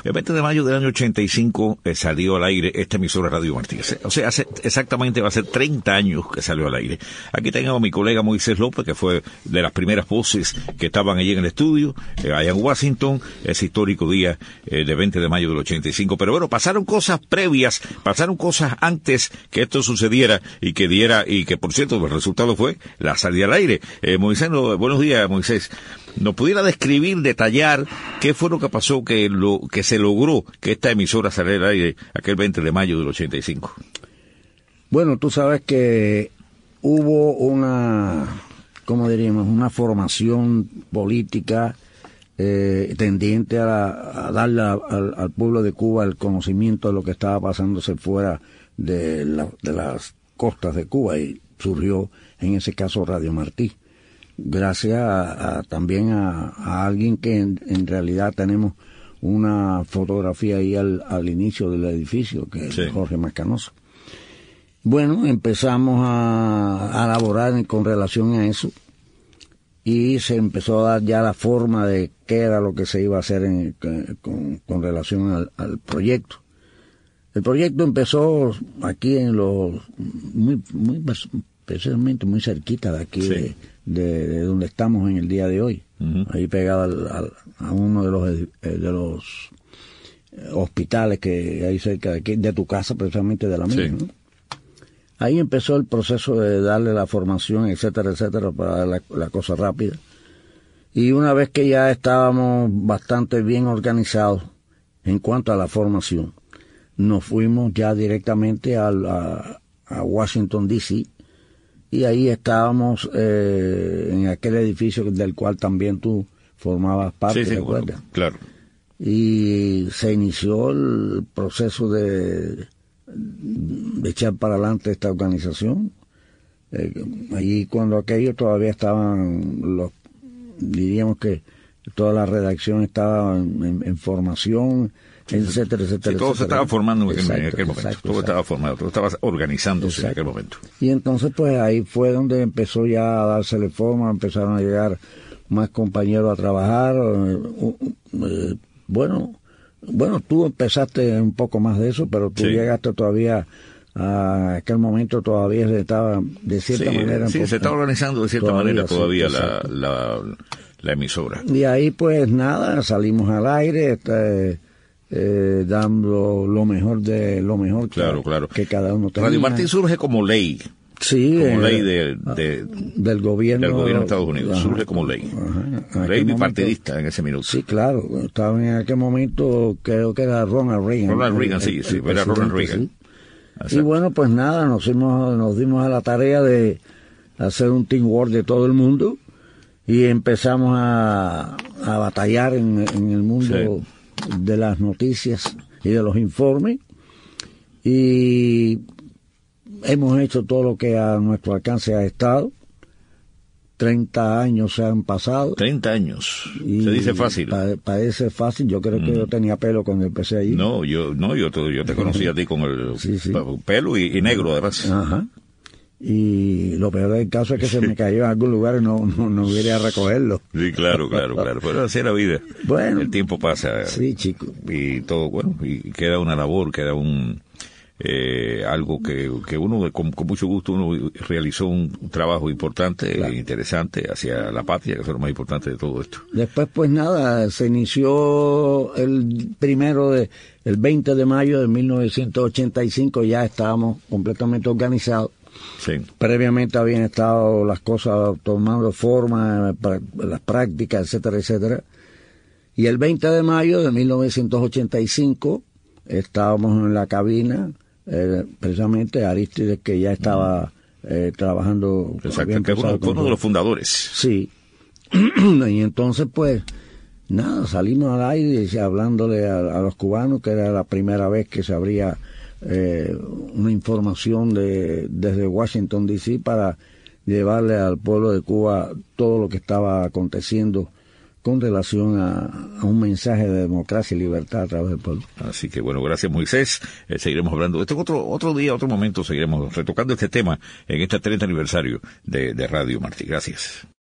El 20 de mayo del año 85 salió al aire esta emisora Radio Martí. O sea, exactamente va a ser 30 años que salió al aire. Aquí tengo a mi colega Moisés López, que fue de las primeras voces que estaban allí en el estudio, allá en Washington, ese histórico día de 20 de mayo del 85. Pero bueno, pasaron cosas previas, pasaron cosas antes que esto sucediera y que por cierto el resultado fue la salida al aire. Moisés, buenos días, Moisés. ¿Nos pudiera describir, detallar qué fue lo que pasó, que se logró que esta emisora saliera al aire aquel 20 de mayo del 85? Bueno, tú sabes que hubo una formación política tendiente a darle al pueblo de Cuba el conocimiento de lo que estaba pasándose fuera de las costas de Cuba, y surgió en ese caso Radio Martí, gracias también a alguien que en realidad tenemos una fotografía ahí al inicio del edificio, que es Jorge Mascanosa. Bueno, empezamos a elaborar con relación a eso, y se empezó a dar ya la forma de qué era lo que se iba a hacer con relación al proyecto. El proyecto empezó aquí especialmente muy cerquita de aquí, de donde estamos en el día de hoy, ahí pegado a uno de los hospitales que hay cerca de aquí, de tu casa, precisamente de la mía, ¿no? Ahí empezó el proceso de darle la formación, etcétera, etcétera, para dar la cosa rápida. Y una vez que ya estábamos bastante bien organizados en cuanto a la formación, nos fuimos ya directamente a Washington, D.C., y ahí estábamos en aquel edificio del cual también tú formabas parte, ¿te acuerdas? Claro. Y se inició el proceso de echar para adelante esta organización. Allí cuando aquello todavía estaban diríamos que toda la redacción estaba en formación, etcétera, etcétera. Sí, todo se estaba formando en aquel momento. Exacto, todo estaba formado, todo estaba organizándose en aquel momento. Y entonces pues ahí fue donde empezó ya a dársele forma, empezaron a llegar más compañeros a trabajar. Bueno, tú empezaste un poco más de eso, pero tú llegaste todavía a aquel momento, todavía se estaba de cierta manera. Sí, se estaba organizando de cierta manera todavía la emisora. Y ahí pues nada, salimos al aire, dando lo mejor que cada uno tenía. Radio Martí surge como ley. Sí, como ley del gobierno de Estados Unidos. Surge como ley. Ley bipartidista en ese minuto. Sí, claro. Estaba en aquel momento, creo que era Ronald Reagan. Ronald Reagan, sí, era Ronald Reagan. Sí. Y bueno, pues nada, nos dimos a la tarea de hacer un teamwork de todo el mundo, y empezamos a batallar en el mundo de las noticias y de los informes, y hemos hecho todo lo que a nuestro alcance ha estado. 30 años se han pasado. 30 años. Se dice fácil. Parece fácil. Yo creo que yo tenía pelo cuando empecé allí. Yo te conocí a ti con el pelo y negro además. Ajá. Y lo peor del caso es que se me cayó en algún lugar y no hubiera a recogerlo. Sí, claro. Pero así es la vida. Bueno. El tiempo pasa. Sí, chico. Y todo, y queda una labor, queda algo que uno con mucho gusto uno realizó un trabajo importante, interesante hacia la patria, que es lo más importante de todo esto. Después pues nada, se inició el 20 de mayo de 1985, ya estábamos completamente organizados. Sí. Previamente habían estado las cosas tomando forma, las prácticas, etcétera, etcétera. Y el 20 de mayo de 1985 estábamos en la cabina, precisamente Arístides, que ya estaba trabajando. Exacto, que fue uno de los fundadores. Sí. Y entonces pues nada, salimos al aire hablándole a los cubanos, que era la primera vez que se abría una información desde Washington, D.C. para llevarle al pueblo de Cuba todo lo que estaba aconteciendo con relación a un mensaje de democracia y libertad a través del pueblo. Así que bueno, gracias Moisés. Seguiremos hablando de esto otro día, otro momento, seguiremos retocando este tema en este 30 aniversario de Radio Martí. Gracias.